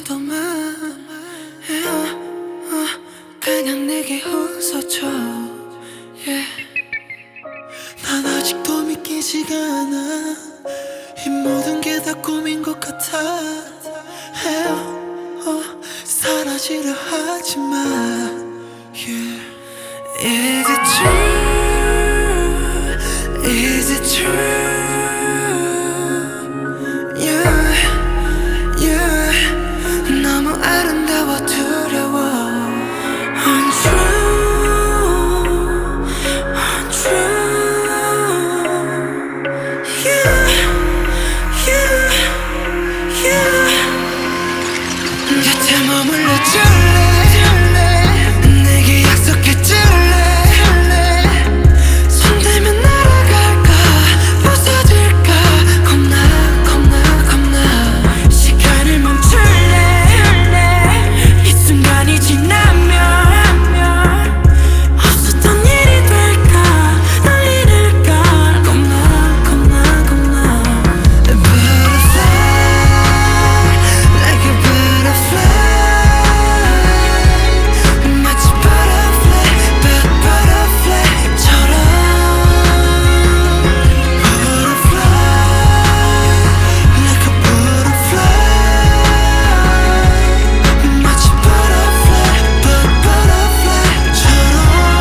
믿어만 그냥 내게 웃어줘. yeah. 난 아직도 믿기지가 않아. 이 모든 게 다 꿈인 것 같아. 사라지려 하지마. yeah. Is it true? Is it true? 너무 아름다워 두려워. Untrue, untrue. 곁에 머물러 줄래? 내게 약속해 줄래? 손 대면 날아갈까? 부서질까? 겁나 시간을 멈출래? 이 순간이 지나면 없었던 일이 될까? 널 잃을까? 겁나 A butterfly, like a butterfly. 마치 butterfly, butterfly처럼. Butterfly, like a butterfly. 마치 butterfly, butterfly처럼.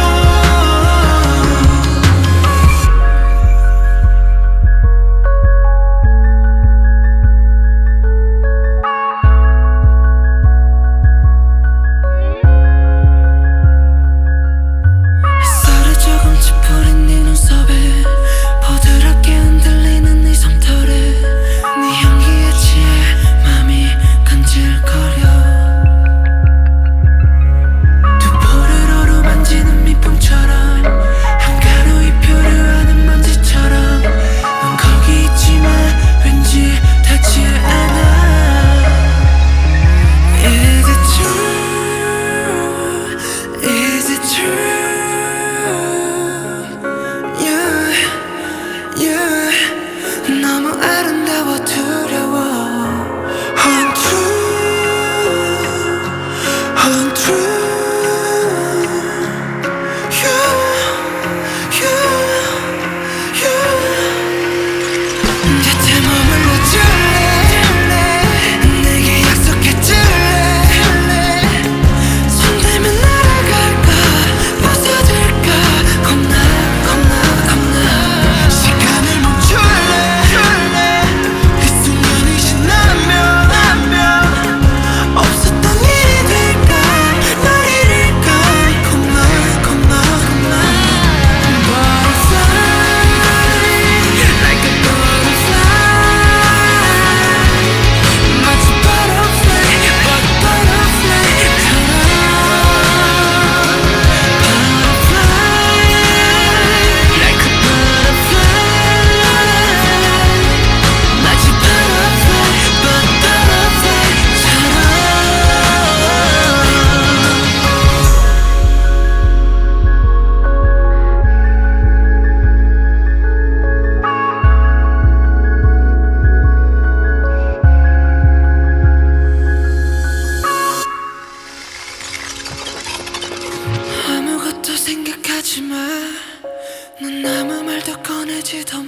햇살이 조금 찌푸린 네 눈썹에 부드럽게 흔들리는 네 솜털에 네 향기에 취해 맘이 간질거려. 두 볼을 어루만지는蜜蜂처럼 한가로이 표류하는 먼지처럼 넌 거기 있지만 왠지 닿지 않아. Is it true? Is it true? 너무 아름다워 두려워. Untrue, untrue. 곁에 머물러 줄래? 내게 약속해 줄래? 손 대면 날아갈까? 부서질까? 겁나 시간을 멈출래? 그 순간이 지나면 없었던 일이 될까? 널 잃을까? 겁나 Butterfly, like a butterfly. 마치 butterfly, butterfly처럼. Butterfly, like a butterfly. 마치 butterfly, butterfly처럼. 아무것도 생각하지 마. 넌 아무 말도 꺼내지도